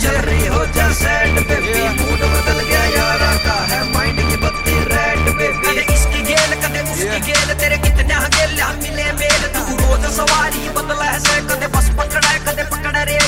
चल रही हो जा सैड बेबी, मूड बदल गया यारा का है माइंड की बत्ती रेड बेबी। कदे इसकी गेल कदे उसकी गेल, तेरे कितने गेल हम मिले मेल। तू रोज सवारी बदला है से, कदे बस पकड़ा है कदे पकड़ा रेल।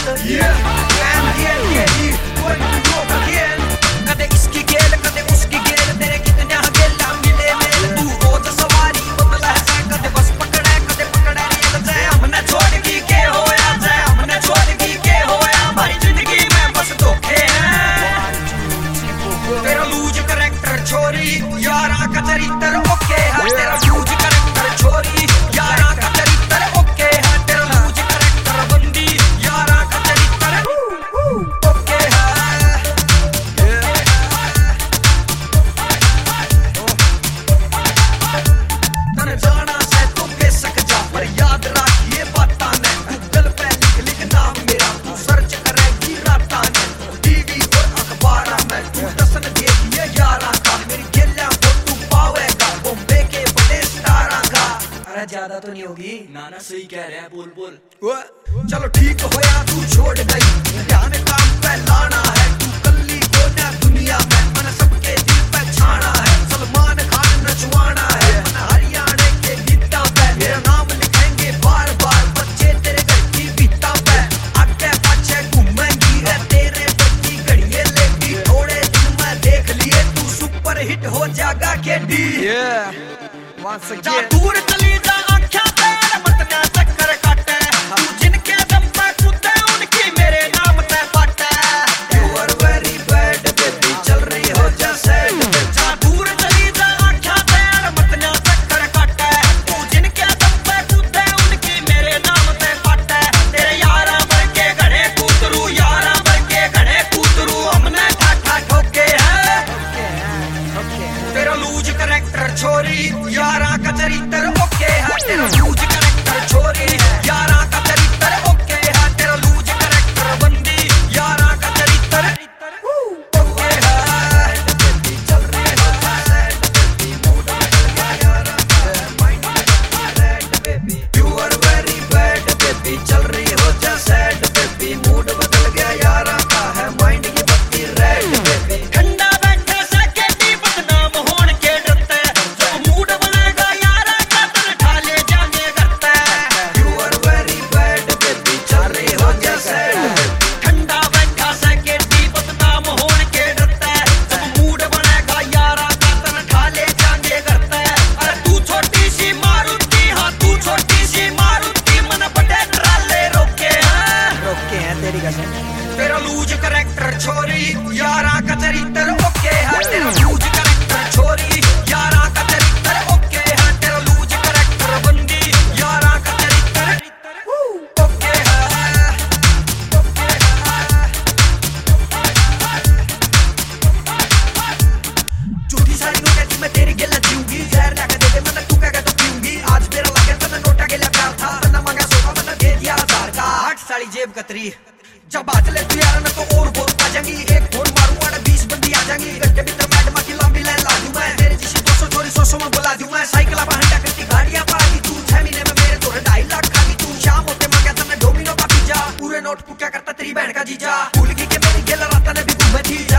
कदे इसकी गेल कदे उसकी गेल, तेरे कितने गेल हम मिले मेल। तू रोज सवारी बदला है से, कदे बस पकड़ा है कदे पकड़ा रेल। जय हमने छोड़ दी के होया, जय हमने छोड़ दी के होया, हमारी जिंदगी में बस धोखे हैं। तेरा लूज करैक्टर छोरी, यारा का चरित्र ओके है। तेरा लूज करैक्टर छोरी, यारा का चरित्र ओके है। तेरा लूज करैक्टर बंदी, यारा का चरित्र ओके है। तने जाना से तो बेशक जा, पर याद रखिए बातां ने। गूगल पे लिख नाम मेरा, तू सर्च करेगी रातां ने। टीवी और अखबारां में तू दसन देखिए यारा का, मेरी गेलियां को तू पावेगा बॉम्बे के बड़े स्टारां का। अरे ज्यादा तो नहीं होगी ना ना सही कह रहे हैं, बोल बोल। चलो ठीक होया तू छोड़ गई, ध्यान काम पे लाना है। तू कल्ली को ना दुनिया में, मन सबके दिल पे छाना है। सलमान खान नचवाना है, मन हरियाणा के गीता पे। मेरा नाम लिखेंगे बार बार बच्चे तेरे घर की बीता पे। आगे पाछे घूमेंगी है तेरे बच्ची घड़िए लेगी। थोड़े दिन में देख लिए तू सुपर हिट हो जाएगा के डी। जा दूर चली जा आँखें तेरे मत ना चक्कर काटे। तू जिनके दम पे कूदे उनकी मेरे नाम पे बाटे। You are very bad baby, चल रही हो जा सैड। जा दूर चली जा आँखें तेरे मत ना चक्कर काटे। तू जिनके दम पे कूदे उनकी मेरे नाम पे बाटे। तेरे यारा भर के घड़े कूतरू, यारा भर के घड़े कूतरू, हमने ठाठा ठोके है। तेरा लूज करैक्टर छोरी, यारा का चरित्र ओके है। तेरा लूज करैक्टर छोरी, यारा का चरित्र ओके है। तेरा लूज करैक्टर बंदी, यारा का चरित्र ओके है। चल रही हो जा सैड बेबी, मूड बदल गया यारा का है माइंड की बत्ती red baby. You are very bad baby, चल रही हो जा सैड बेबी, मूड बदल गया यारा का है माइंड की बत्ती रेड बेबी। ठंडा बैठे सेकेंडी बदनाम होने के डरते, जो मूड बनेगा यारा का तन ढाले जाने करते। You are very bad baby, चल रही हो जा सैड बेबी। ठंडा बैठा सेकेंडी बदनाम होने के डरते, जब मूड बनेगा यारा का तन ढाले जाने करते। अरे तू छोटी सी मारुति, हाँ तू छोटी सी मारुति, मन बड़े ट्राले रोके हैं तेरी कसम। तेरा लूज करैक्टर छोरी, यारा का चरित्र ओके है। तेरा लूज करैक्टर छोरी, यारा का चरित्र ओके है। तेरा लूज करैक्टर बंदी, यारा का चरित्र ओके है। झूठी सारी नो कहती मैं तेरी गिला जीऊंगी। जहर लाके दे दे मैंने तू कहेगा तो पीऊंगी। आज मेरा लगे तने नोटा गिला प्यार था, तने मांगा 100 का मैंने दे दिया 1000 का। 8 साली जेब कतरी, जब बात ले तू यार मैं तो और बहुत आ जाएंगी। एक फोन मारूंगा ना 20 बंदी आ जाएंगी। गड्ढे भीतर मैडम की लंबी लाइन ला दूं मैं। तेरे जिसे 200 छोरी 100 में बुला दूं मैं। साइकिल आप हंडा करती गाड़ियां पागी तू, 6 महीने में मेरे तो 2.5 लाख खागी तू। शाम होते मांगा तने डोमिनो का पिज्जा, पूरे नोट क्या करता तेरी बहन का जीजा। भूल गई कि मेरी गेल रात ने भी घूमे थी।